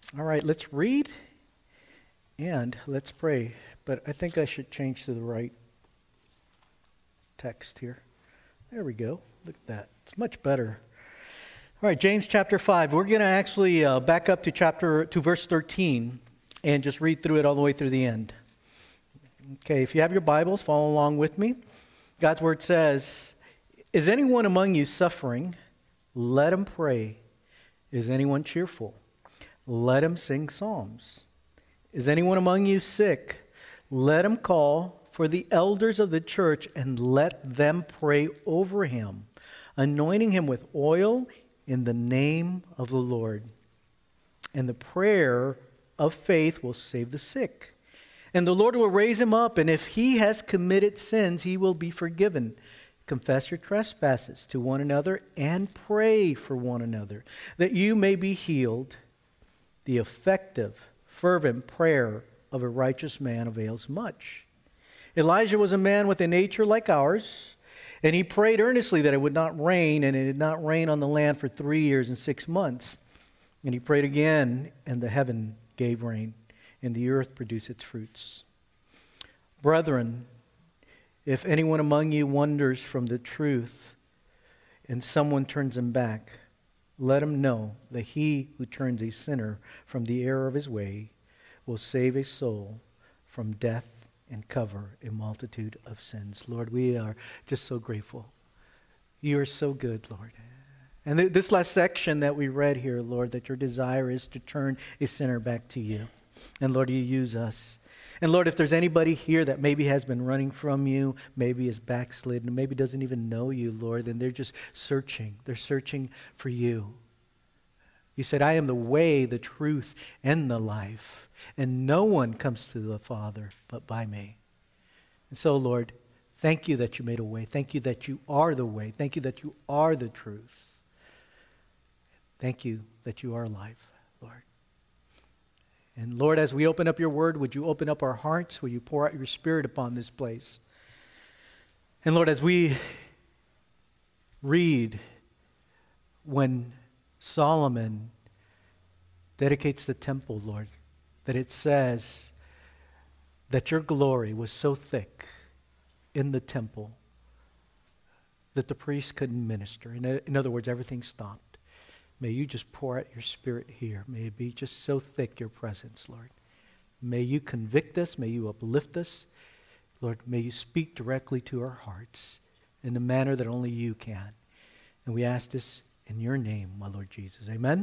All right, let's read and let's pray. But I think I should change to the right text here. There we go. Look at that. It's much better. All right, James chapter 5. We're going to actually back up to verse 13 and just read through it all the way through the end. Okay, if you have your Bibles, follow along with me. God's word says, "Is anyone among you suffering? Let him pray. Is anyone cheerful? Let him sing psalms. Is anyone among you sick? Let him call for the elders of the church and let them pray over him, anointing him with oil in the name of the Lord. And the prayer of faith will save the sick. And the Lord will raise him up, and if he has committed sins, he will be forgiven. Confess your trespasses to one another and pray for one another, that you may be healed. The effective, fervent prayer of a righteous man avails much. Elijah was a man with a nature like ours, and he prayed earnestly that it would not rain, and it did not rain on the land for 3 years and 6 months. And he prayed again, and the heaven gave rain, and the earth produced its fruits. Brethren, if anyone among you wanders from the truth, and someone turns him back, let him know that he who turns a sinner from the error of his way will save a soul from death and cover a multitude of sins." Lord, we are just so grateful. You are so good, Lord. And this last section that we read here, Lord, that your desire is to turn a sinner back to you. And Lord, you use us. And Lord, if there's anybody here that maybe has been running from you, maybe is backslidden, maybe doesn't even know you, Lord, then they're just searching. They're searching for you. You said, "I am the way, the truth, and the life. And no one comes to the Father but by me." And so, Lord, thank you that you made a way. Thank you that you are the way. Thank you that you are the truth. Thank you that you are life, Lord. And Lord, as we open up your word, would you open up our hearts? Will you pour out your Spirit upon this place? And Lord, as we read when Solomon dedicates the temple, Lord, that it says that your glory was so thick in the temple that the priests couldn't minister. In other words, everything stopped. May you just pour out your Spirit here. May it be just so thick, your presence, Lord. May you convict us. May you uplift us. Lord, may you speak directly to our hearts in the manner that only you can. And we ask this in your name, my Lord Jesus. Amen?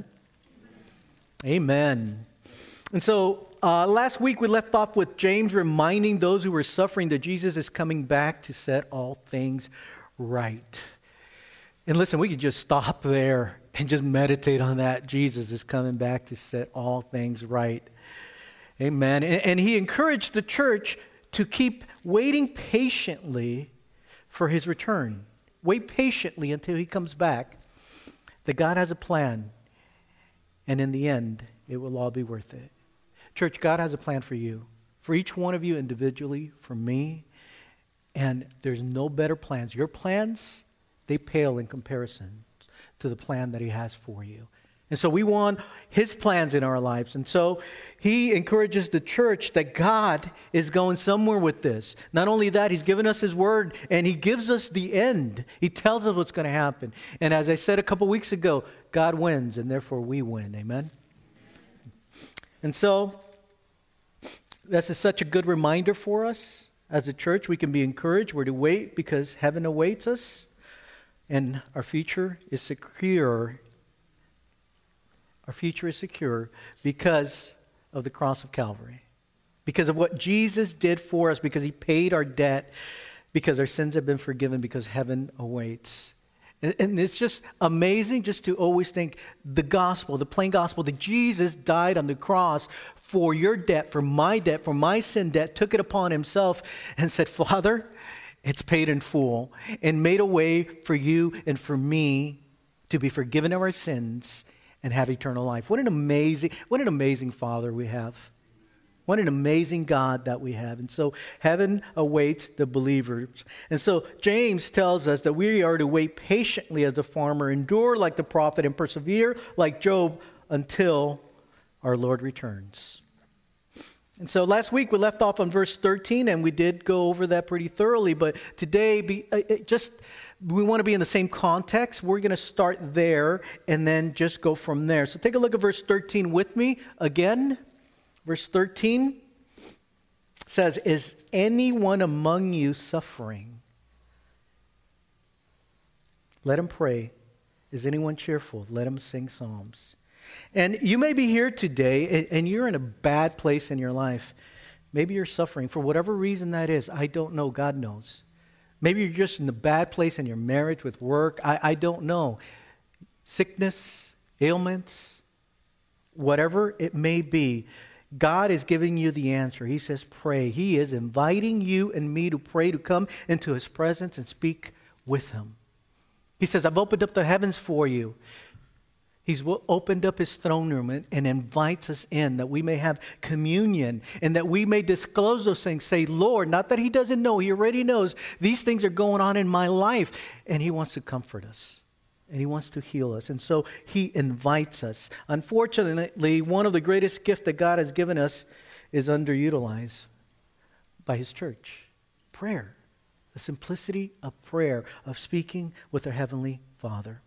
Amen. And so last week we left off with James reminding those who were suffering that Jesus is coming back to set all things right. And listen, we could just stop there and just meditate on that. Jesus is coming back to set all things right. Amen. And he encouraged the church to keep waiting patiently for his return. Wait patiently until he comes back. That God has a plan. And in the end, it will all be worth it. Church, God has a plan for you. For each one of you individually, for me. And there's no better plans. Your plans, they pale in comparison to the plan that he has for you. And so we want his plans in our lives. And so he encourages the church that God is going somewhere with this. Not only that, he's given us his word and he gives us the end. He tells us what's going to happen. And as I said a couple weeks ago, God wins and therefore we win. Amen? And so this is such a good reminder for us. As a church, we can be encouraged. We're to wait because heaven awaits us. And our future is secure. Our future is secure because of the cross of Calvary. Because of what Jesus did for us. Because he paid our debt. Because our sins have been forgiven. Because heaven awaits. And it's just amazing just to always think the gospel, the plain gospel, that Jesus died on the cross for your debt, for my sin debt, took it upon himself and said, "Father, it's paid in full," and made a way for you and for me to be forgiven of our sins and have eternal life. What an amazing Father we have. What an amazing God that we have. And so heaven awaits the believers. And so James tells us that we are to wait patiently as a farmer, endure like the prophet, and persevere like Job until our Lord returns. And so last week we left off on verse 13, and we did go over that pretty thoroughly. But today, we want to be in the same context. We're going to start there and then just go from there. So take a look at verse 13 with me again. Verse 13 says, "Is anyone among you suffering? Let him pray. Is anyone cheerful? Let him sing psalms." And you may be here today and you're in a bad place in your life. Maybe you're suffering for whatever reason that is. I don't know. God knows. Maybe you're just in a bad place in your marriage, with work. I don't know. Sickness, ailments, whatever it may be. God is giving you the answer. He says, pray. He is inviting you and me to pray, to come into His presence and speak with Him. He says, I've opened up the heavens for you. He's opened up His throne room and invites us in that we may have communion and that we may disclose those things. Say, Lord, not that He doesn't know. He already knows these things are going on in my life. And He wants to comfort us. And He wants to heal us. And so He invites us. Unfortunately, one of the greatest gifts that God has given us is underutilized by His church. Prayer. The simplicity of prayer, of speaking with our Heavenly Father.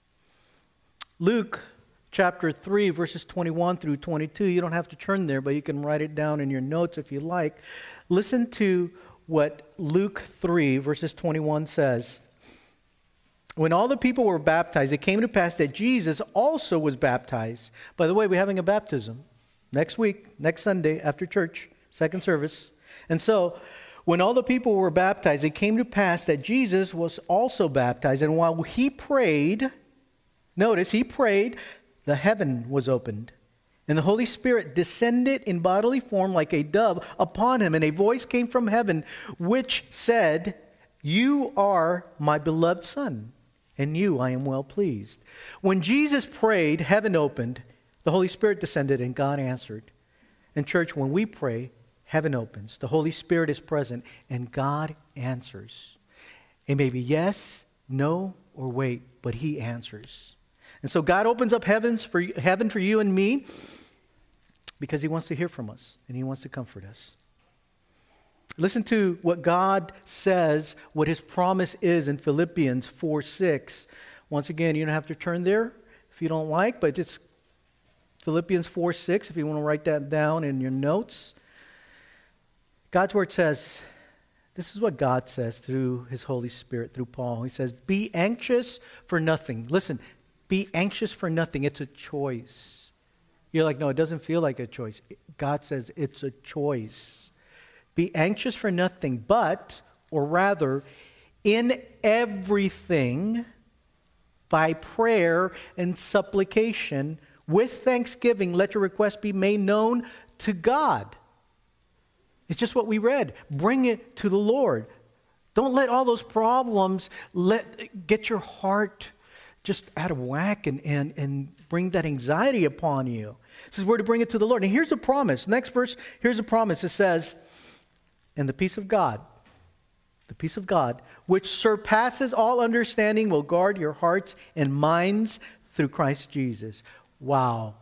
Luke chapter 3, verses 21 through 22. You don't have to turn there, but you can write it down in your notes if you like. Listen to what Luke 3, verses 21 says. When all the people were baptized, it came to pass that Jesus also was baptized. By the way, we're having a baptism next week, next Sunday after church, second service. And so, when all the people were baptized, it came to pass that Jesus was also baptized. And while He prayed, notice, He prayed, the heaven was opened. And the Holy Spirit descended in bodily form like a dove upon Him. And a voice came from heaven which said, "You are my beloved Son, and you I am well pleased." When Jesus prayed, heaven opened, the Holy Spirit descended, and God answered. And church, when we pray, heaven opens, the Holy Spirit is present, and God answers. It may be yes, no, or wait, but He answers. And so God opens up heaven for you and me because He wants to hear from us and He wants to comfort us. Listen to what God says, what His promise is in Philippians 4:6. Once again, you don't have to turn there if you don't like, but it's Philippians 4:6 if you want to write that down in your notes. God's Word says, this is what God says through His Holy Spirit, through Paul. He says, be anxious for nothing. Listen, be anxious for nothing. It's a choice. You're like, no, it doesn't feel like a choice. God says it's a choice. Be anxious for nothing, but, or rather, in everything, by prayer and supplication, with thanksgiving, let your requests be made known to God. It's just what we read. Bring it to the Lord. Don't let all those problems get your heart just out of whack and bring that anxiety upon you. It says we're to bring it to the Lord. And here's a promise. Next verse, here's a promise. It says, and the peace of God, which surpasses all understanding, will guard your hearts and minds through Christ Jesus. Wow.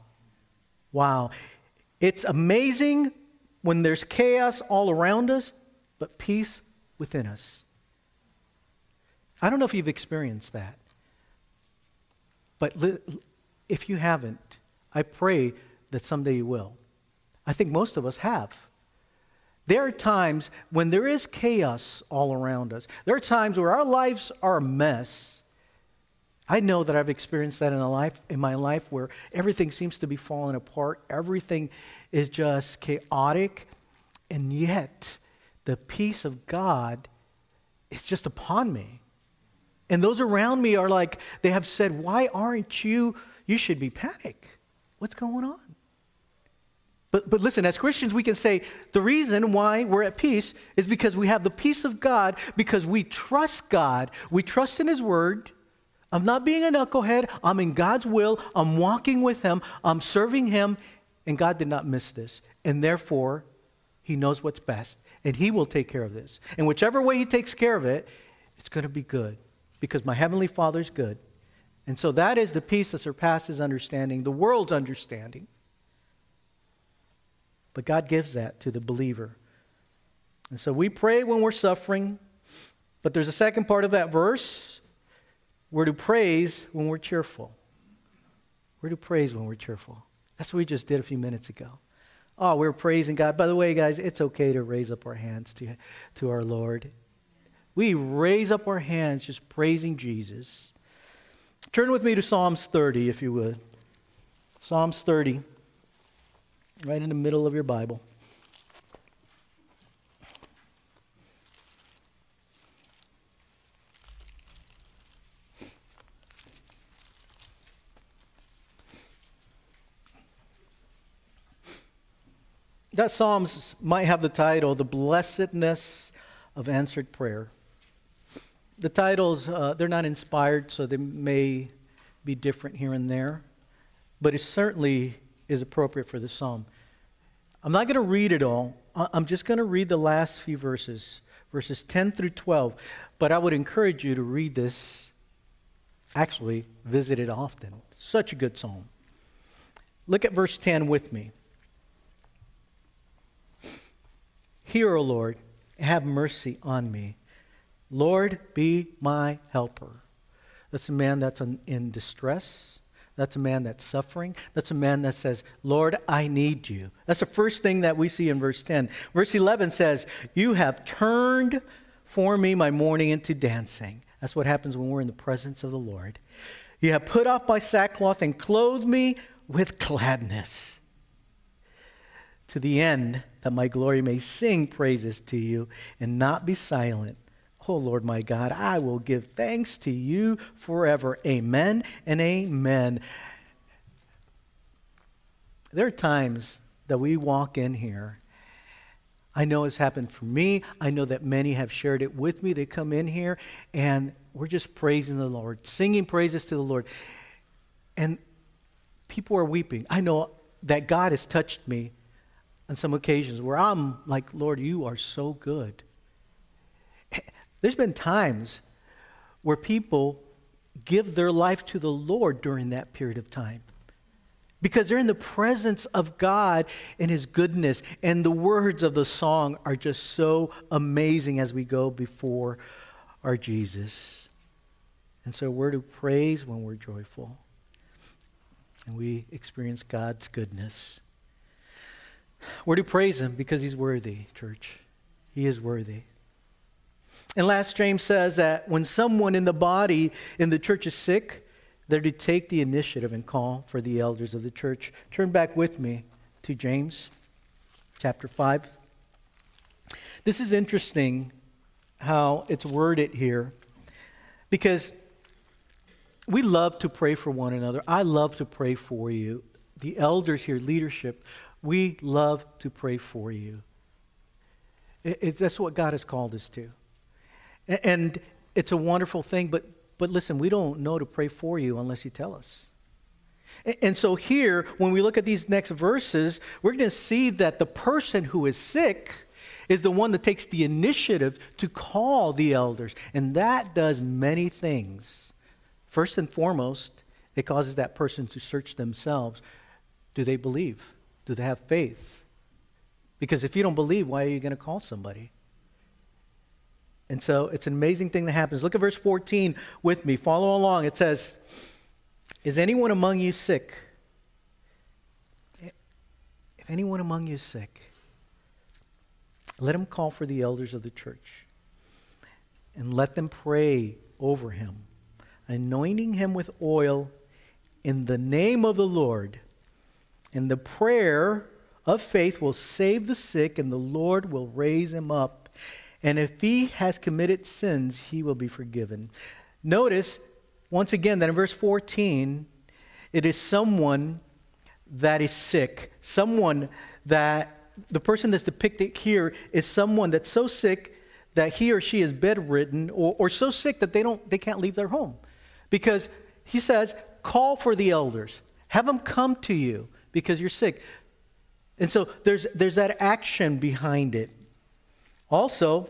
It's amazing when there's chaos all around us, but peace within us. I don't know if you've experienced that. But if you haven't, I pray that someday you will. I think most of us have. There are times when there is chaos all around us. There are times where our lives are a mess. I know that I've experienced that in my life where everything seems to be falling apart. Everything is just chaotic. And yet, the peace of God is just upon me. And those around me are like, they have said, why aren't you should be panicked. What's going on? But listen, as Christians, we can say the reason why we're at peace is because we have the peace of God, because we trust God. We trust in His Word. I'm not being a knucklehead. I'm in God's will. I'm walking with Him. I'm serving Him. And God did not miss this. And therefore, He knows what's best. And He will take care of this. And whichever way He takes care of it, it's going to be good. Because my Heavenly Father's good. And so that is the peace that surpasses understanding, the world's understanding. But God gives that to the believer. And so we pray when we're suffering, but there's a second part of that verse. We're to praise when we're cheerful. We're to praise when we're cheerful. That's what we just did a few minutes ago. Oh, we're praising God. By the way, guys, it's okay to raise up our hands to our Lord. We raise up our hands just praising Jesus. Turn with me to Psalms 30, if you would. Psalms 30, right in the middle of your Bible. That Psalms might have the title, The Blessedness of Answered Prayer. The titles, they're not inspired, so they may be different here and there, but it certainly is appropriate for the psalm. I'm not going to read it all. I'm just going to read the last few verses 10 through 12, but I would encourage you to read this, actually visit it often. Such a good psalm. Look at verse 10 with me. Hear, O Lord, have mercy on me. Lord, be my helper. That's a man that's in distress. That's a man that's suffering. That's a man that says, Lord, I need you. That's the first thing that we see in verse 10. Verse 11 says, you have turned for me my mourning into dancing. That's what happens when we're in the presence of the Lord. You have put off my sackcloth and clothed me with gladness, to the end that my glory may sing praises to you and not be silent. Oh, Lord my God, I will give thanks to you forever. Amen and amen. There are times that we walk in here. I know it's happened for me. I know that many have shared it with me. They come in here and we're just praising the Lord, singing praises to the Lord. And people are weeping. I know that God has touched me on some occasions where I'm like, Lord, you are so good. There's been times where people give their life to the Lord during that period of time because they're in the presence of God and His goodness, and the words of the song are just so amazing as we go before our Jesus. And so we're to praise when we're joyful and we experience God's goodness. We're to praise Him because He's worthy, church. He is worthy. And last, James says that when someone in the body in the church is sick, they're to take the initiative and call for the elders of the church. Turn back with me to James chapter 5. This is interesting how it's worded here, because we love to pray for one another. I love to pray for you. The elders here, leadership, we love to pray for you. That's what God has called us to. And it's a wonderful thing, but listen, we don't know to pray for you unless you tell us. And so here, when we look at these next verses, we're going to see that the person who is sick is the one that takes the initiative to call the elders. And that does many things. First and foremost, it causes that person to search themselves. Do they believe? Do they have faith? Because if you don't believe, why are you going to call somebody? And so it's an amazing thing that happens. Look at verse 14 with me. Follow along. It says, is anyone among you sick? If anyone among you is sick, let him call for the elders of the church and let them pray over him, anointing him with oil in the name of the Lord. And the prayer of faith will save the sick, and the Lord will raise him up. And if he has committed sins, he will be forgiven. Notice, once again, that in verse 14, it is someone that is sick. Someone that, the person that's depicted here is someone that's so sick that he or she is bedridden, or so sick that they can't leave their home. Because he says, call for the elders. Have them come to you because you're sick. And so there's that action behind it. Also,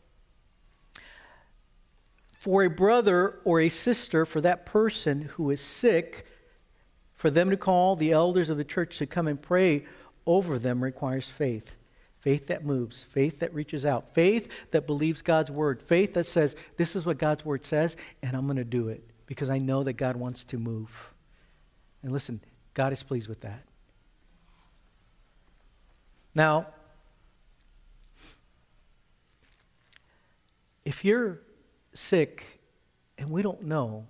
for a brother or a sister, for that person who is sick, for them to call the elders of the church to come and pray over them requires faith. Faith that moves, faith that reaches out, faith that believes God's word, faith that says, this is what God's word says, and I'm going to do it because I know that God wants to move. And listen, God is pleased with that. Now, if you're sick and we don't know,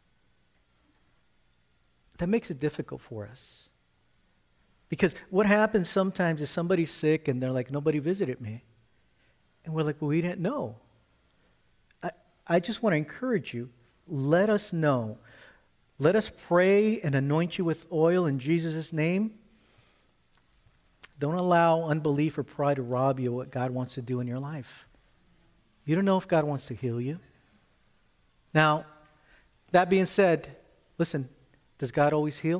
that makes it difficult for us. Because what happens sometimes is somebody's sick and they're like, nobody visited me. And we're like, well, we didn't know. I just want to encourage you, let us know. Let us pray and anoint you with oil in Jesus' name. Don't allow unbelief or pride to rob you of what God wants to do in your life. You don't know if God wants to heal you. Now, that being said, listen, does God always heal?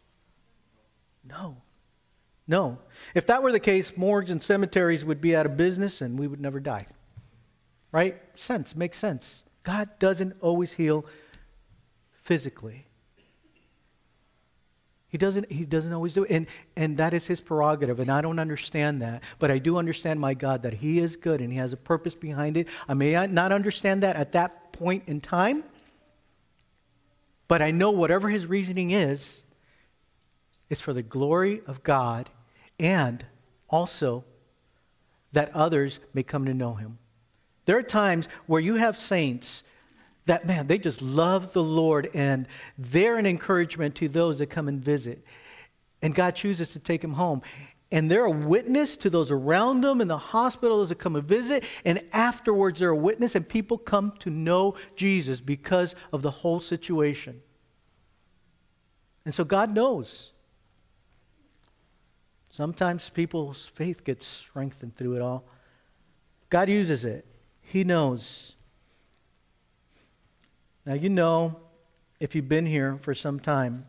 No. No. If that were the case, morgues and cemeteries would be out of business and we would never die. Right? Makes sense. God doesn't always heal physically. He doesn't always do it. And that is his prerogative. And I don't understand that. But I do understand, my God, that he is good and he has a purpose behind it. I may not understand that at that point in time. But I know whatever his reasoning is, it's for the glory of God and also that others may come to know him. There are times where you have saints that, man, they just love the Lord and they're an encouragement to those that come and visit. And God chooses to take them home. And they're a witness to those around them in the hospital, those that come and visit. And afterwards they're a witness and people come to know Jesus because of the whole situation. And so God knows. Sometimes people's faith gets strengthened through it all. God uses it. He knows. Now, you know, if you've been here for some time,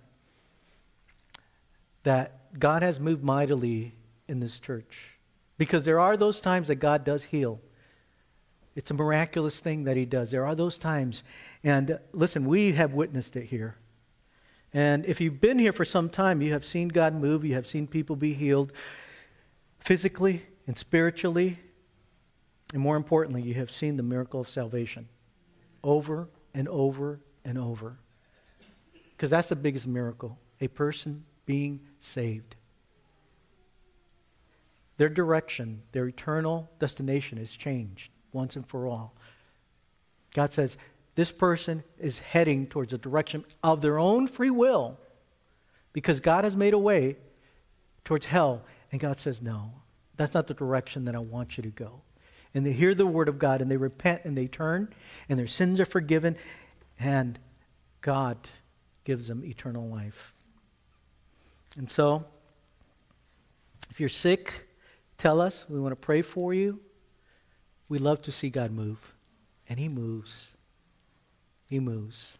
that God has moved mightily in this church. Because there are those times that God does heal. It's a miraculous thing that he does. There are those times. And listen, we have witnessed it here. And if you've been here for some time, you have seen God move. You have seen people be healed physically and spiritually. And more importantly, you have seen the miracle of salvation over and over and over. Because that's the biggest miracle, a person being saved. Their direction, their eternal destination is changed once and for all. God says, this person is heading towards a direction of their own free will because God has made a way towards hell. And God says, no, that's not the direction that I want you to go. And they hear the word of God and they repent and they turn and their sins are forgiven and God gives them eternal life. And so, if you're sick, tell us. We want to pray for you. We love to see God move. And he moves. He moves.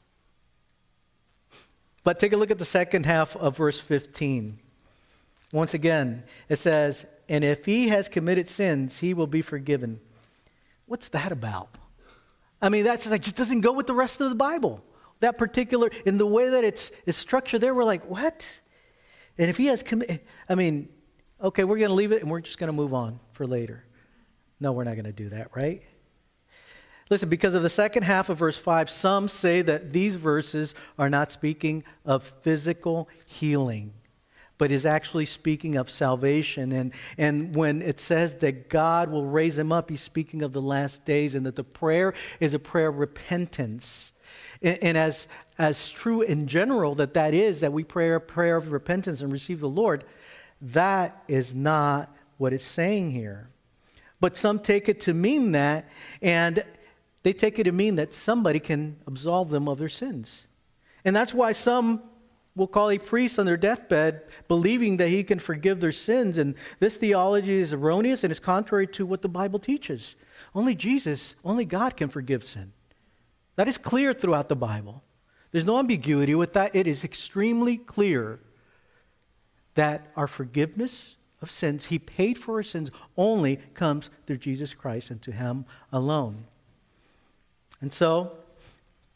But take a look at the second half of verse 15. Once again, it says, and if he has committed sins, he will be forgiven. What's that about? I mean, that's just doesn't go with the rest of the Bible. That particular, in the way that it's structured there, we're like, what? And if he has committed, okay, we're going to leave it and we're just going to move on for later. No, we're not going to do that, right? Listen, because of the second half of verse 5, some say that these verses are not speaking of physical healing, but is actually speaking of salvation. And when it says that God will raise him up, he's speaking of the last days and that the prayer is a prayer of repentance. And as true in general that is, that we pray a prayer of repentance and receive the Lord, that is not what it's saying here. But some take it to mean that, and they take it to mean that somebody can absolve them of their sins. And that's why some will call a priest on their deathbed believing that he can forgive their sins. And this theology is erroneous and it's contrary to what the Bible teaches. Only God can forgive sin. That is clear throughout the Bible. There's no ambiguity with that. It is extremely clear that our forgiveness of sins, he paid for our sins, only comes through Jesus Christ and to him alone. And so,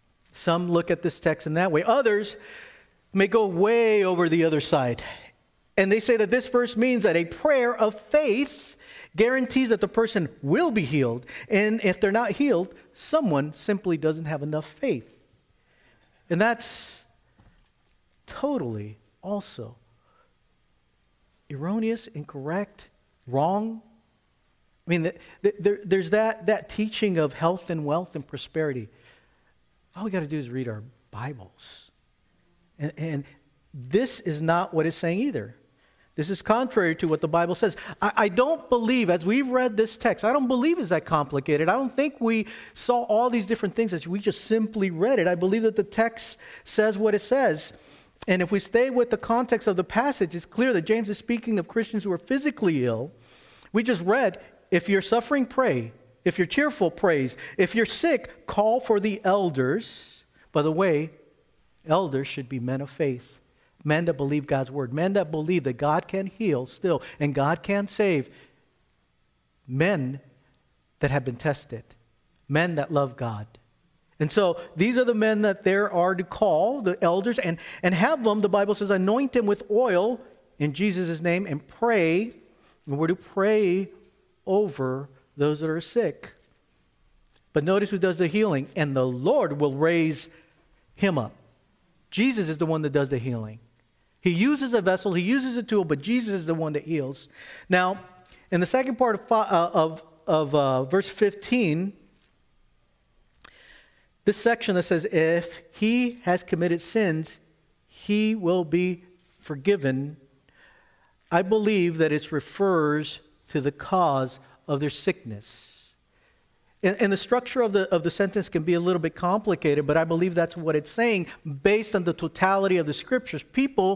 some look at this text in that way. Others may go way over the other side And they say that this verse means that a prayer of faith guarantees that the person will be healed. And if they're not healed, someone simply doesn't have enough faith. And that's totally also erroneous, incorrect, wrong. I mean, there's that teaching of health and wealth and prosperity. All we got to do is read our Bibles. And this is not what it's saying either. This is contrary to what the Bible says. I don't believe, as we've read this text, I don't believe it's that complicated. I don't think we saw all these different things as we just simply read it. I believe that the text says what it says. And if we stay with the context of the passage, it's clear that James is speaking of Christians who are physically ill. We just read, if you're suffering, pray. If you're cheerful, praise. If you're sick, call for the elders. By the way, elders should be men of faith. Men that believe God's word. Men that believe that God can heal still and God can save. Men that have been tested. Men that love God. And so these are the men that there are to call, the elders, and have them, the Bible says, anoint them with oil in Jesus' name and pray. And we're to pray over those that are sick. But notice who does the healing. And the Lord will raise him up. Jesus is the one that does the healing. He uses a vessel, he uses a tool, but Jesus is the one that heals. Now, in the second part of verse 15, this section that says, if he has committed sins, he will be forgiven. I believe that it refers to the cause of their sickness. And the structure of the sentence can be a little bit complicated, but I believe that's what it's saying based on the totality of the scriptures. People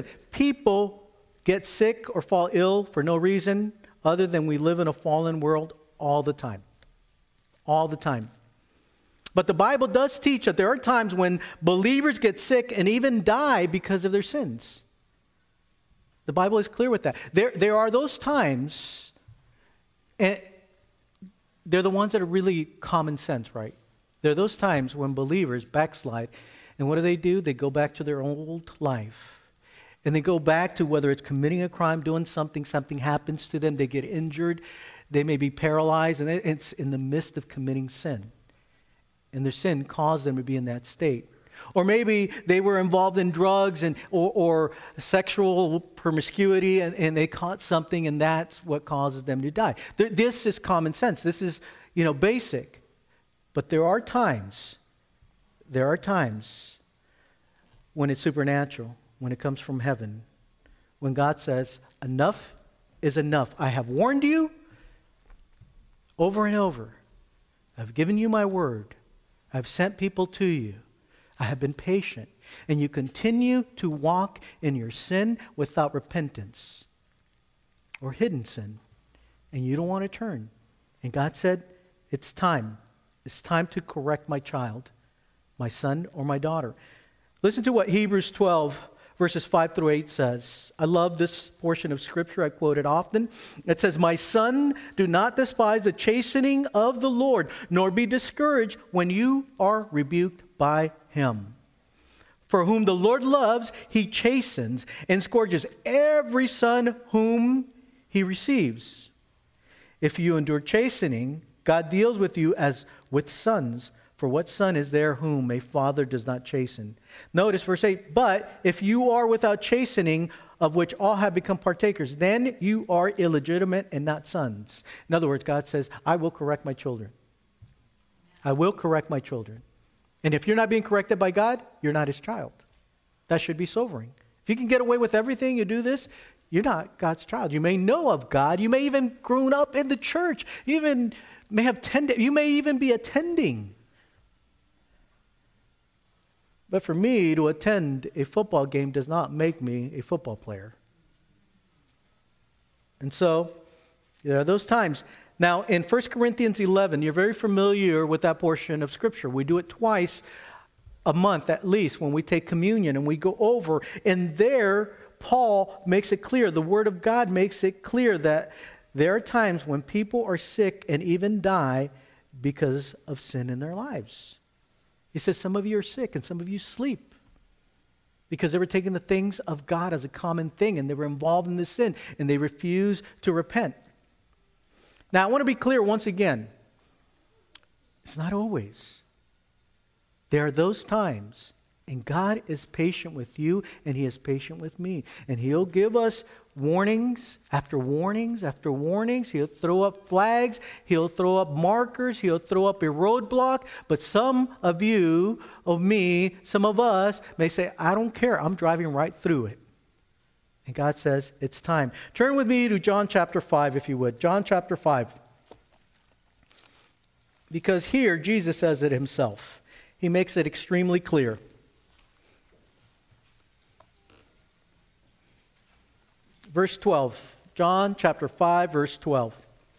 get sick or fall ill for no reason other than we live in a fallen world all the time. All the time. But the Bible does teach that there are times when believers get sick and even die because of their sins. The Bible is clear with that. There are those times, and they're the ones that are really common sense, right? There are those times when believers backslide. And what do? They go back to their old life. And they go back to whether it's committing a crime, doing something happens to them, they get injured, they may be paralyzed, and it's in the midst of committing sin. And their sin caused them to be in that state. Or maybe they were involved in drugs or sexual promiscuity and they caught something and that's what causes them to die. This is common sense. This is, basic. But there are times when it's supernatural, when it comes from heaven, when God says, enough is enough. I have warned you over and over. I've given you my word. I've sent people to you. I have been patient, and you continue to walk in your sin without repentance or hidden sin, and you don't want to turn. And God said, it's time. It's time to correct my child, my son or my daughter. Listen to what Hebrews 12, verses 5 through 8 says. I love this portion of Scripture. I quote it often. It says, my son, do not despise the chastening of the Lord, nor be discouraged when you are rebuked by him. For whom the Lord loves, he chastens and scourges every son whom he receives. If you endure chastening, God deals with you as with sons. For what son is there whom a father does not chasten? Notice verse 8, but if you are without chastening, of which all have become partakers, then you are illegitimate and not sons. In other words, God says, I will correct my children. I will correct my children. And if you're not being corrected by God, you're not his child. That should be sobering. If you can get away with everything, you do this, you're not God's child. You may know of God. You may even grown up in the church. You even may have you may even be attending. But for me to attend a football game does not make me a football player. And so, there are those times. Now, in 1 Corinthians 11, you're very familiar with that portion of Scripture. We do it twice a month at least when we take communion and we go over. And there, Paul makes it clear, the Word of God makes it clear that there are times when people are sick and even die because of sin in their lives. He says some of you are sick and some of you sleep. because they were taking the things of God as a common thing, and they were involved in this sin, and they refused to repent. Now, I want to be clear once again. It's not always. There are those times, and God is patient with you, and He is patient with me. And He'll give us warnings after warnings after warnings. He'll throw up flags. He'll throw up markers. He'll throw up a roadblock. But some of you, of me, some of us may say, I don't care. I'm driving right through it. And God says, it's time. Turn with me to John chapter 5, if you would. John chapter 5. Because here, Jesus says it Himself. He makes it extremely clear. Verse 12. John chapter 5, verse 12.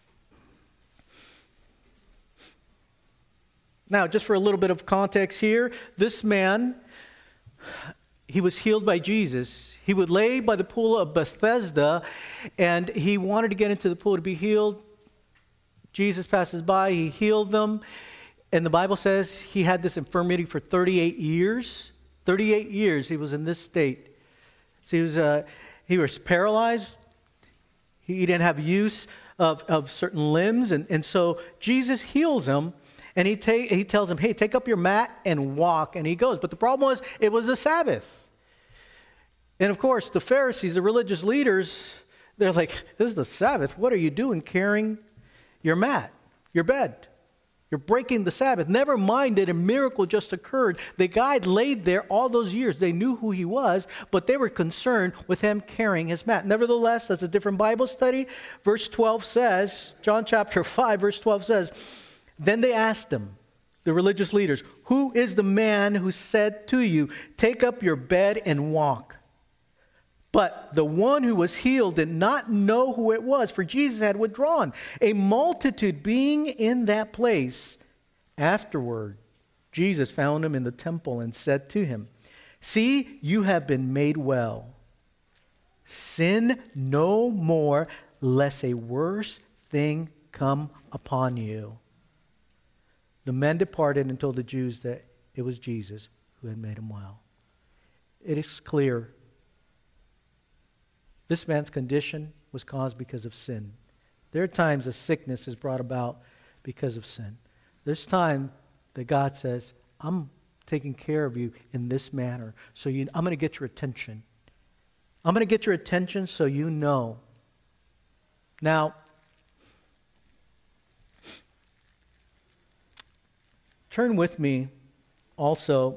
Now, just for a little bit of context here, this man, he was healed by Jesus. He would lay by the pool of Bethesda, and he wanted to get into the pool to be healed. Jesus passes by, He healed them. And the Bible says he had this infirmity for 38 years. 38 years he was in this state. So he was paralyzed. He didn't have use of certain limbs. And so Jesus heals him. And he tells him, hey, take up your mat and walk. And he goes. But the problem was, it was a Sabbath. And of course, the Pharisees, the religious leaders, they're like, this is the Sabbath. What are you doing carrying your mat, your bed? You're breaking the Sabbath. Never mind that a miracle just occurred. The guy laid there all those years. They knew who he was, but they were concerned with him carrying his mat. Nevertheless, that's a different Bible study. Verse 12 says, John chapter 5, verse 12 says, then they asked him, the religious leaders, who is the man who said to you, take up your bed and walk? But the one who was healed did not know who it was, for Jesus had withdrawn. A multitude being in that place. Afterward, Jesus found him in the temple and said to him, see, you have been made well. Sin no more, lest a worse thing come upon you. The men departed and told the Jews that it was Jesus who had made him well. It is clear. This man's condition was caused because of sin. There are times a sickness is brought about because of sin. There's time that God says, I'm taking care of you in this manner. So I'm going to get your attention. I'm going to get your attention so you know. Now, turn with me also.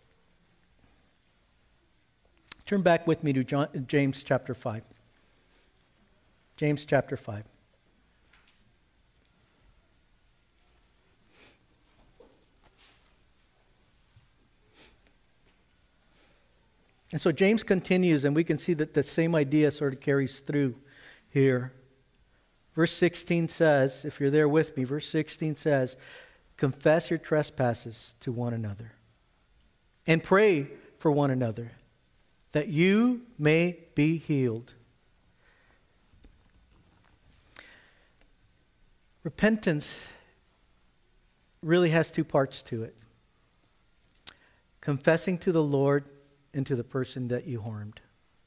Turn back with me to James chapter 5. James chapter 5. And so James continues, and we can see that the same idea sort of carries through here. Verse 16 says, if you're there with me, verse 16 says, confess your trespasses to one another and pray for one another, that you may be healed. Repentance really has two parts to it. Confessing to the Lord and to the person that you harmed.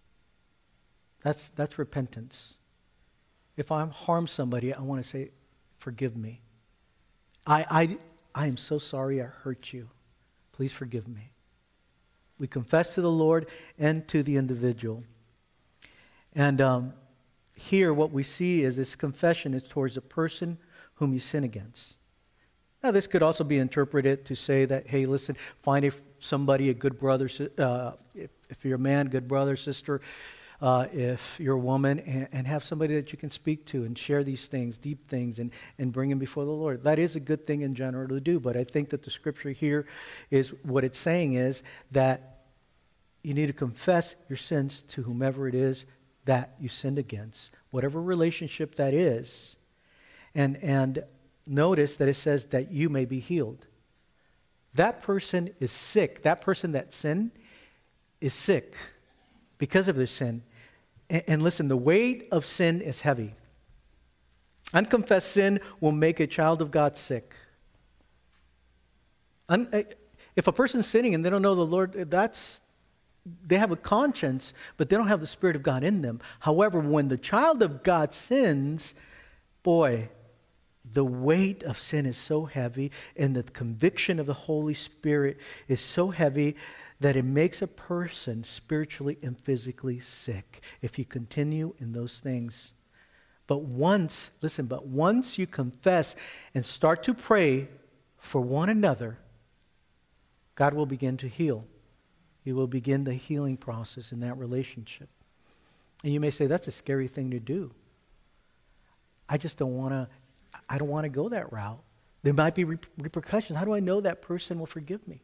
That's repentance. If I harm somebody, I want to say, forgive me. I am so sorry I hurt you. Please forgive me. We confess to the Lord and to the individual. And here what we see is this confession is towards the person whom you sin against. Now this could also be interpreted to say that, hey, listen, find somebody, a good brother, if you're a man, good brother, sister, if you're a woman, and have somebody that you can speak to and share these things, deep things, and bring them before the Lord. That is a good thing in general to do, but I think that the scripture here is, what it's saying is that you need to confess your sins to whomever it is that you sinned against, whatever relationship that is, and notice that it says that you may be healed. That person is sick. That person that sinned is sick because of their sin. And listen, the weight of sin is heavy. Unconfessed sin will make a child of God sick. If a person's sinning and they don't know the Lord, that's they have a conscience, but they don't have the Spirit of God in them. However, when the child of God sins, boy, the weight of sin is so heavy, and the conviction of the Holy Spirit is so heavy that it makes a person spiritually and physically sick if you continue in those things. But once you confess and start to pray for one another, God will begin to heal. He will begin the healing process in that relationship. And you may say, that's a scary thing to do. I don't want to go that route. There might be repercussions. How do I know that person will forgive me?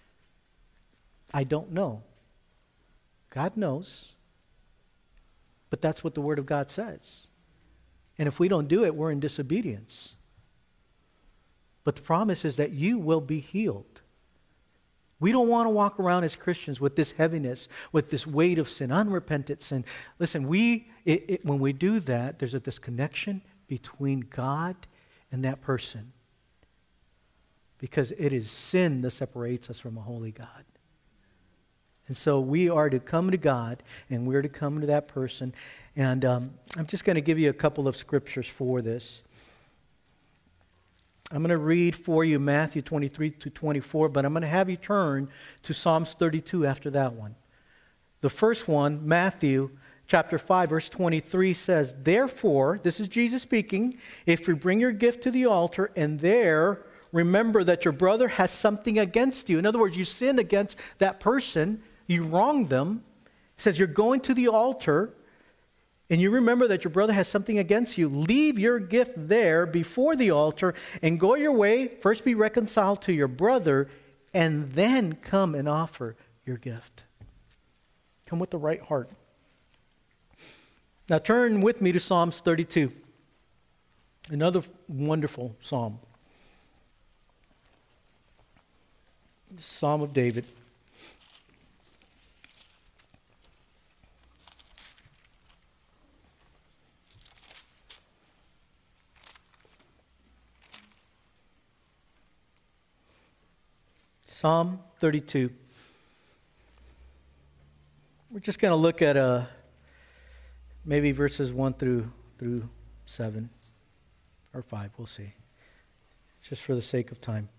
I don't know. God knows. But that's what the Word of God says. And if we don't do it, we're in disobedience. But the promise is that you will be healed. We don't want to walk around as Christians with this heaviness, with this weight of sin, unrepentant sin. Listen, when we do that, there's a disconnection between God and that person. Because it is sin that separates us from a holy God. And so we are to come to God, and we're to come to that person. And I'm just going to give you a couple of scriptures for this. I'm going to read for you Matthew 23 to 24, but I'm going to have you turn to Psalms 32 after that one. The first one, Matthew chapter 5, verse 23 says, "Therefore," this is Jesus speaking, "if you bring your gift to the altar and there remember that your brother has something against you," in other words, you sin against that person, you wrong them. It says you're going to the altar and you remember that your brother has something against you, leave your gift there before the altar and go your way. First be reconciled to your brother and then come and offer your gift. Come with the right heart. Now turn with me to Psalms 32. Another wonderful psalm. The Psalm of David. Psalm 32. We're just going to look at maybe verses 1 through 7 or 5. We'll see. Just for the sake of time.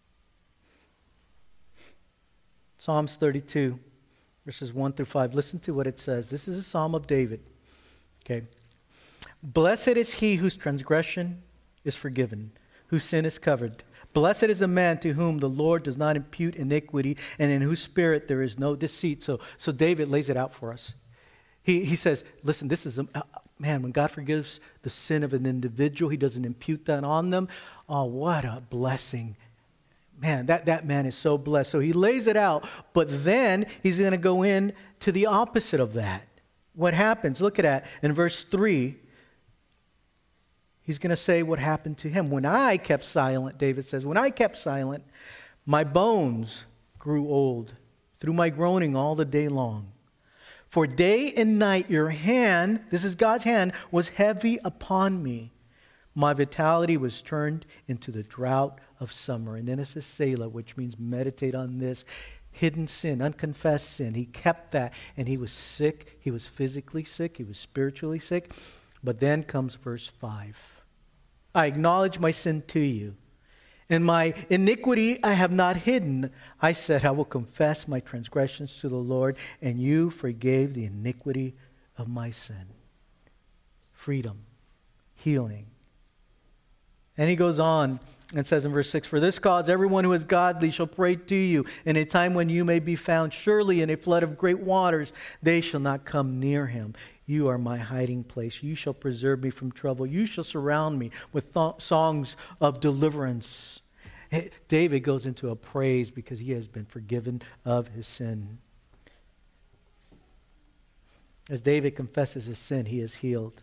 Psalms 32, verses 1 through 5. Listen to what it says. This is a psalm of David. Okay. "Blessed is he whose transgression is forgiven, whose sin is covered. Blessed is the man to whom the Lord does not impute iniquity, and in whose spirit there is no deceit." So David lays it out for us. He says, listen, this is, man, when God forgives the sin of an individual, he doesn't impute that on them. Oh, what a blessing. Man, that man is so blessed. So he lays it out, but then he's going to go in to the opposite of that. What happens? Look at that. In verse 3, he's going to say what happened to him. "When I kept silent," David says, "when I kept silent, my bones grew old through my groaning all the day long. For day and night your hand," this is God's hand, "was heavy upon me. My vitality was turned into the drought of summer." And then it says Selah, which means meditate on this. Hidden sin, unconfessed sin. He kept that, and he was sick. He was physically sick. He was spiritually sick. But then comes verse 5. "I acknowledge my sin to you, and my iniquity I have not hidden. I said, I will confess my transgressions to the Lord, and you forgave the iniquity of my sin." Freedom, healing. And he goes on and says in verse 6, "For this cause everyone who is godly shall pray to you in a time when you may be found. Surely in a flood of great waters they shall not come near him. You are my hiding place. You shall preserve me from trouble. You shall surround me with songs of deliverance." David goes into a praise because he has been forgiven of his sin. As David confesses his sin, he is healed.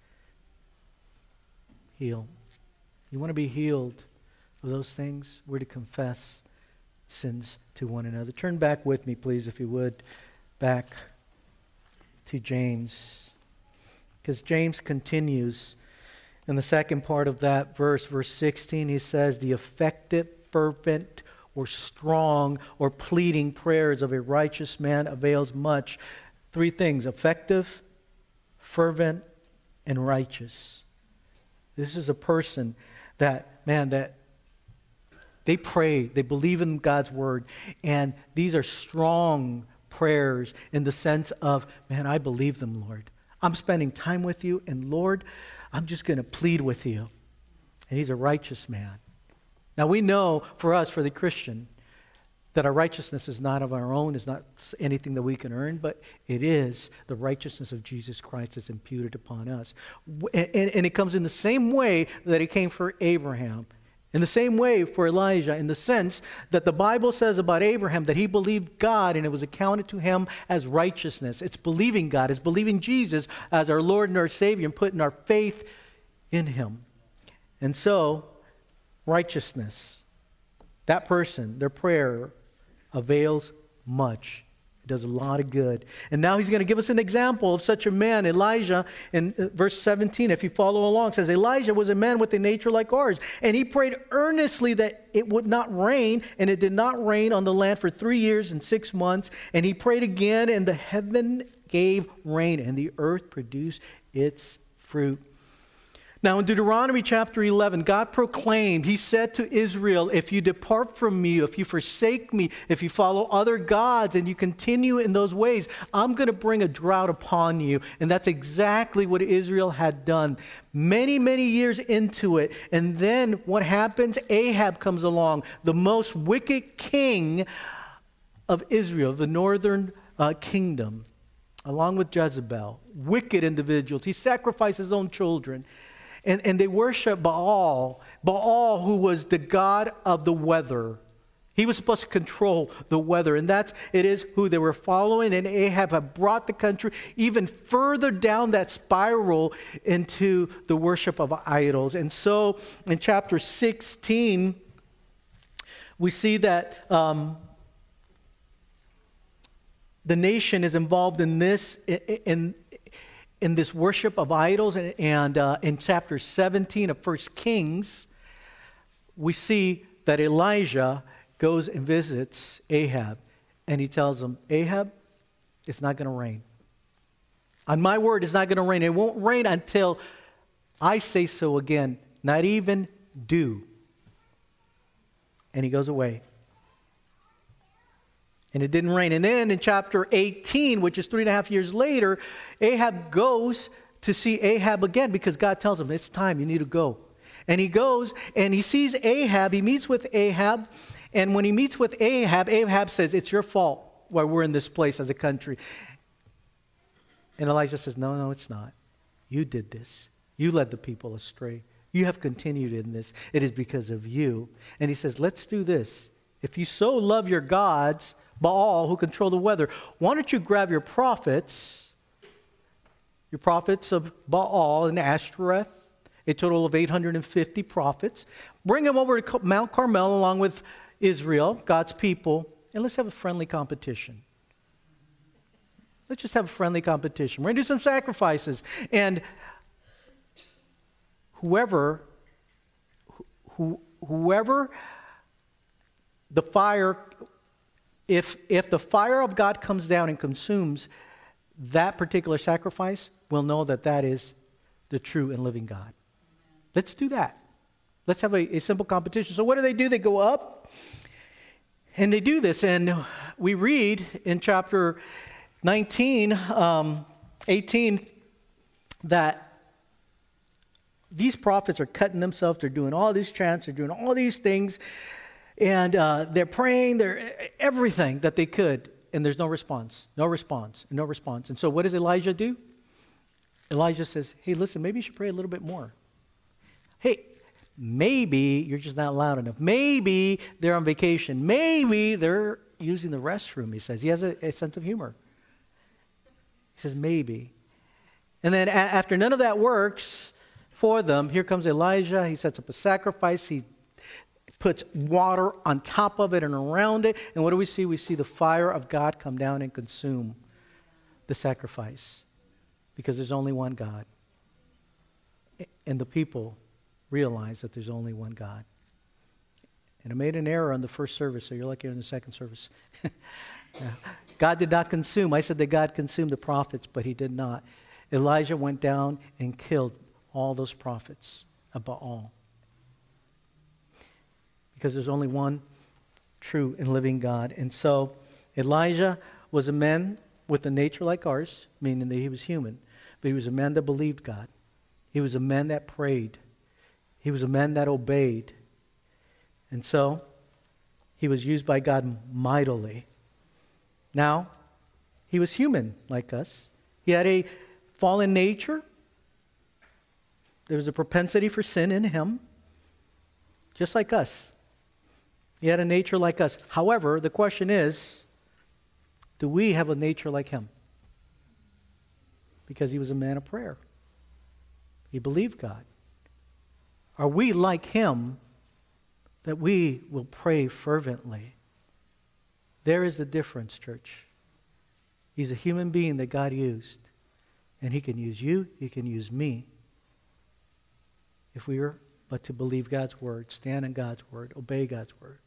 Heal. You want to be healed of those things? We're to confess sins to one another. Turn back with me, please, if you would, back to James. Because James continues in the second part of that verse, verse 16, he says, "The effective, fervent or strong or pleading prayers of a righteous man avails much. 3 things: effective, fervent, and righteous. This is a person that they pray, they believe in God's word, and these are strong prayers in the sense of, man, I believe them, Lord. I'm spending time with you, and Lord, I'm just going to plead with you. And he's a righteous man. Now we know for us, for the Christian, that our righteousness is not of our own, is not anything that we can earn, but it is the righteousness of Jesus Christ that's imputed upon us. And it comes in the same way that it came for Abraham. In the same way for Elijah, in the sense that the Bible says about Abraham that he believed God and it was accounted to him as righteousness. It's believing God, it's believing Jesus as our Lord and our Savior and putting our faith in him. And so, righteousness, that person, their prayer avails much. It does a lot of good. And now he's going to give us an example of such a man, Elijah, in verse 17. If you follow along, it says, Elijah was a man with a nature like ours, and he prayed earnestly that it would not rain, and it did not rain on the land for 3 years and 6 months. And he prayed again, and the heaven gave rain, and the earth produced its fruit. Now in Deuteronomy chapter 11, God proclaimed, he said to Israel, if you depart from me, if you forsake me, if you follow other gods and you continue in those ways, I'm going to bring a drought upon you. And that's exactly what Israel had done many, many years into it. And then what happens? Ahab comes along, the most wicked king of Israel, the northern kingdom, along with Jezebel, wicked individuals. He sacrificed his own children. And they worship Baal, who was the god of the weather. He was supposed to control the weather, and it is who they were following. And Ahab had brought the country even further down that spiral into the worship of idols. And so in chapter 16, we see that the nation is involved in this, in this worship of idols. And in chapter 17 of 1 Kings, we see that Elijah goes and visits Ahab. And he tells him, Ahab, it's not going to rain. On my word, it's not going to rain. It won't rain until I say so again. Not even dew. And he goes away. And it didn't rain. And then in chapter 18, which is 3.5 years later, Ahab goes to see Ahab again because God tells him, it's time, you need to go. And he goes and he sees Ahab, he meets with Ahab. And when he meets with Ahab, Ahab says, it's your fault why we're in this place as a country. And Elijah says, no, it's not. You did this. You led the people astray. You have continued in this. It is because of you. And he says, let's do this. If you so love your gods, Baal, who control the weather, why don't you grab your prophets of Baal and Ashtoreth, a total of 850 prophets, bring them over to Mount Carmel along with Israel, God's people, and let's have a friendly competition. Let's just have a friendly competition. We're going to do some sacrifices. And whoever the fire, if the fire of God comes down and consumes that particular sacrifice, we'll know that that is the true and living God. Let's do that. Let's have a simple competition. So what do? They go up and they do this. And we read in chapter 19, 18, that these prophets are cutting themselves. They're doing all these chants. They're doing all these things. And they're praying, they're everything that they could, and there's no response. And so what does Elijah do? Elijah says, hey, listen, maybe you should pray a little bit more. Hey, maybe you're just not loud enough. Maybe they're on vacation. Maybe they're using the restroom, he says. He has a sense of humor. He says, maybe. And then after none of that works for them, here comes Elijah. He sets up a sacrifice. He puts water on top of it and around it. And what do we see? We see the fire of God come down and consume the sacrifice. Because there's only one God. And the people realize that there's only one God. And I made an error on the first service, so you're lucky in the second service. Yeah. God did not consume. I said that God consumed the prophets, but he did not. Elijah went down and killed all those prophets of Baal. Because there's only one true and living God. And so Elijah was a man with a nature like ours, meaning that he was human. But he was a man that believed God. He was a man that prayed. He was a man that obeyed. And so he was used by God mightily. Now, he was human like us. He had a fallen nature. There was a propensity for sin in him, just like us. He had a nature like us. However, the question is, do we have a nature like him? Because he was a man of prayer. He believed God. Are we like him that we will pray fervently? There is the difference, church. He's a human being that God used. And he can use you, he can use me. If we are but to believe God's word, stand in God's word, obey God's word.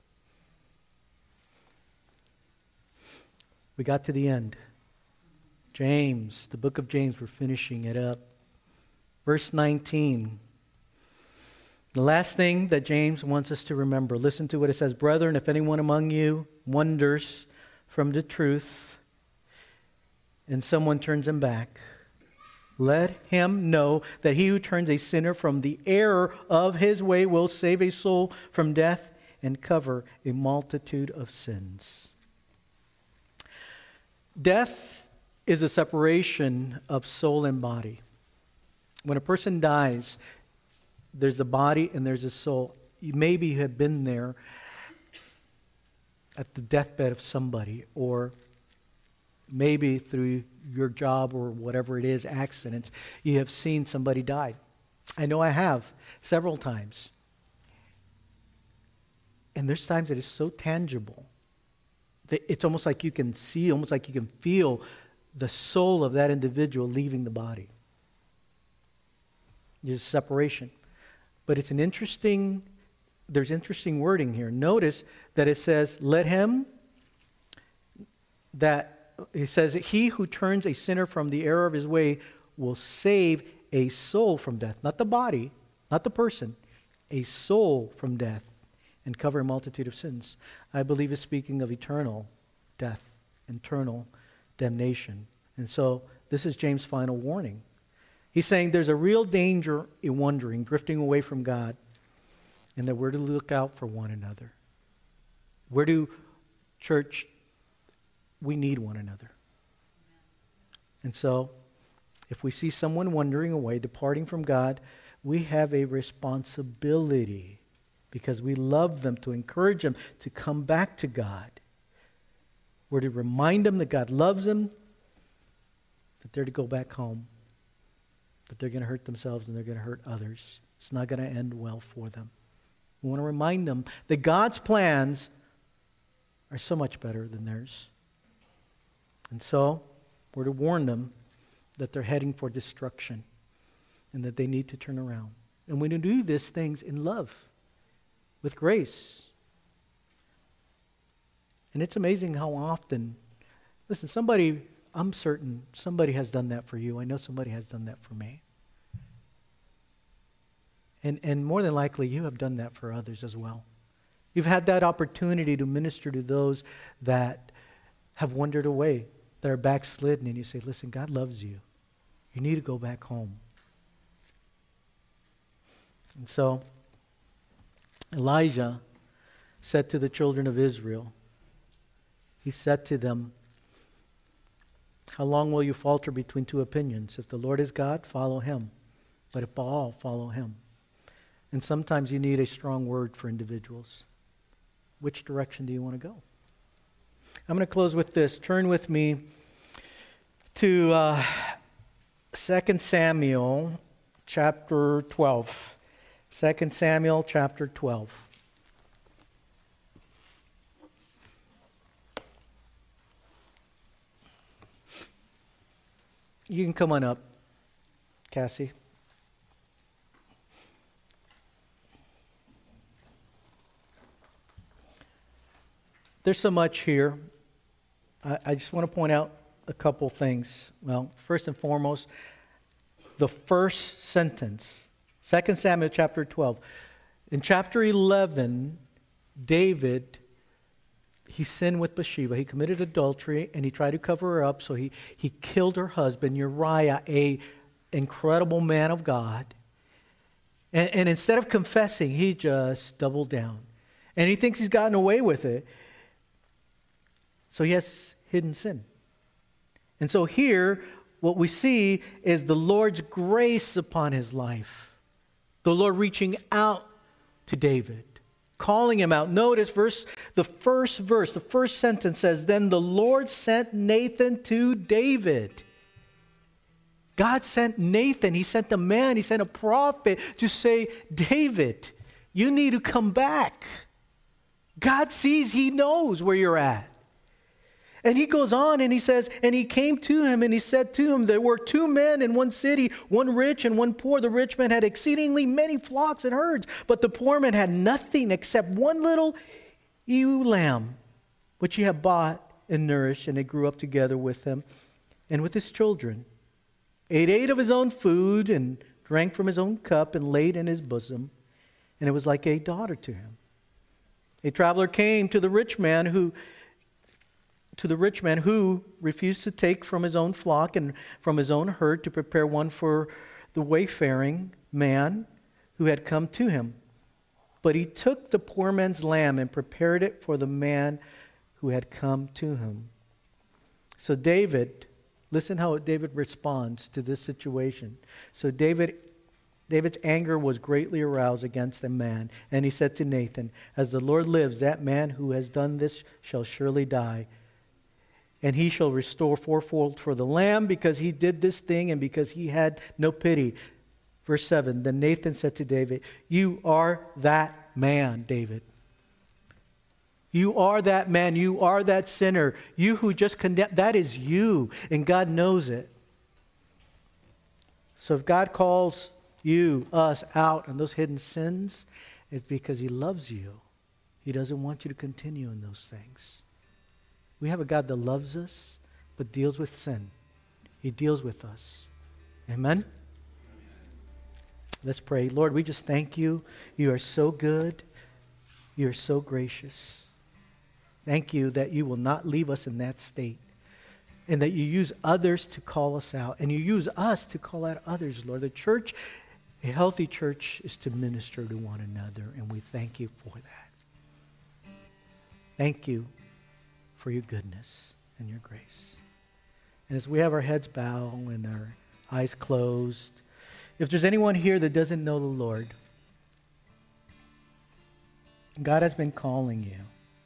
We got to the end. James, the book of James, we're finishing it up. Verse 19. The last thing that James wants us to remember, listen to what it says. Brethren, if anyone among you wanders from the truth and someone turns him back, let him know that he who turns a sinner from the error of his way will save a soul from death and cover a multitude of sins. Death is a separation of soul and body. When a person dies, there's a body and there's a soul. You maybe have been there at the deathbed of somebody, or maybe through your job or whatever it is, accidents, you have seen somebody die. I know I have several times. And there's times that it's so tangible that it's almost like you can see, almost like you can feel the soul of that individual leaving the body. There's separation. But it's there's interesting wording here. Notice that it says, it says, he who turns a sinner from the error of his way will save a soul from death. Not the body, not the person, a soul from death and cover a multitude of sins. I believe it's speaking of eternal death, eternal damnation. And so this is James' final warning. He's saying there's a real danger in wandering, drifting away from God, and that we're to look out for one another. Church, we need one another. And so, if we see someone wandering away, departing from God, we have a responsibility, because we love them, to encourage them to come back to God. We're to remind them that God loves them, that they're to go back home, that they're going to hurt themselves and they're going to hurt others. It's not going to end well for them. We want to remind them that God's plans are so much better than theirs. And so, we're to warn them that they're heading for destruction and that they need to turn around. And we do these things in love, with grace. And it's amazing how often, listen, I'm certain somebody has done that for you. I know somebody has done that for me. And more than likely, you have done that for others as well. You've had that opportunity to minister to those that have wandered away, that are backslidden, and you say, listen, God loves you. You need to go back home. And so, Elijah said to the children of Israel, he said to them, how long will you falter between two opinions? If the Lord is God, follow him. But if Baal, follow him. And sometimes you need a strong word for individuals. Which direction do you want to go? I'm going to close with this. Turn with me to 2 Samuel chapter 12. 2 Samuel chapter 12. You can come on up, Cassie. There's so much here. I just want to point out a couple things. Well, first and foremost, the first sentence, 2 Samuel chapter 12. In chapter 11, David, he sinned with Bathsheba. He committed adultery and he tried to cover her up, so he killed her husband, Uriah, a incredible man of God. And instead of confessing, he just doubled down. And he thinks he's gotten away with it. So he has hidden sin. And so here, what we see is the Lord's grace upon his life. The Lord reaching out to David, calling him out. Notice the first sentence says, "Then the Lord sent Nathan to David." God sent Nathan. He sent a man. He sent a prophet to say, David, you need to come back. God sees, he knows where you're at. And he goes on and he says, and he came to him and he said to him, there were two men in one city, one rich and one poor. The rich man had exceedingly many flocks and herds, but the poor man had nothing except one little ewe lamb, which he had bought and nourished, and it grew up together with him and with his children. Ate of his own food and drank from his own cup and laid in his bosom, and it was like a daughter to him. A traveler came to the rich man who refused to take from his own flock and from his own herd to prepare one for the wayfaring man who had come to him. But he took the poor man's lamb and prepared it for the man who had come to him. So David, listen how David responds to this situation. So David's anger was greatly aroused against the man, and he said to Nathan, "As the Lord lives, that man who has done this shall surely die. And he shall restore fourfold for the lamb, because he did this thing and because he had no pity." Verse 7, then Nathan said to David, "You are that man, David. You are that man. You are that sinner. You who just condemned, that is you. And God knows it." So if God calls us out on those hidden sins, it's because he loves you. He doesn't want you to continue in those things. We have a God that loves us, but deals with sin. He deals with us. Amen? Let's pray. Lord, we just thank you. You are so good. You are so gracious. Thank you that you will not leave us in that state, and that you use others to call us out, and you use us to call out others, Lord. The church, a healthy church, is to minister to one another, and we thank you for that. Thank you for your goodness and your grace. And as we have our heads bowed and our eyes closed, if there's anyone here that doesn't know the Lord, God has been calling you.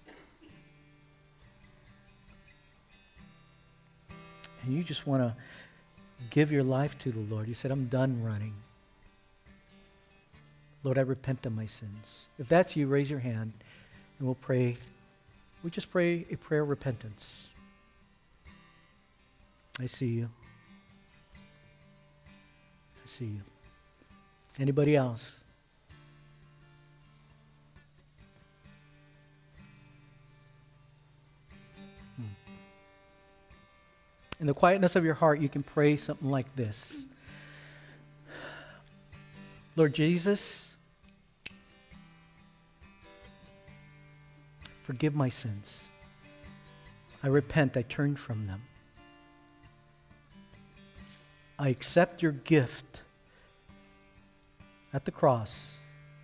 And you just want to give your life to the Lord. You said, "I'm done running. Lord, I repent of my sins." If that's you, raise your hand and we'll pray. We just pray a prayer of repentance. I see you. I see you. Anybody else? In the quietness of your heart, you can pray something like this. Lord Jesus, forgive my sins. I repent. I turn from them. I accept your gift at the cross.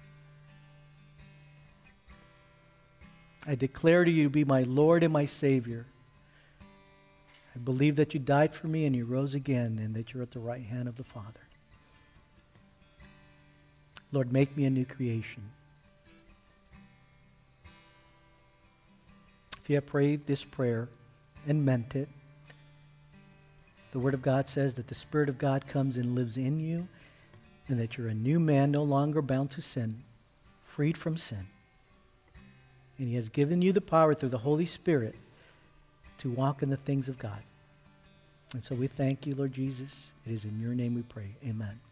I declare to you to be my Lord and my Savior. I believe that you died for me and you rose again, and that you're at the right hand of the Father. Lord, make me a new creation. If you have prayed this prayer and meant it, the Word of God says that the Spirit of God comes and lives in you, and that you're a new man, no longer bound to sin, freed from sin. And he has given you the power through the Holy Spirit to walk in the things of God. And so we thank you, Lord Jesus. It is in your name we pray. Amen.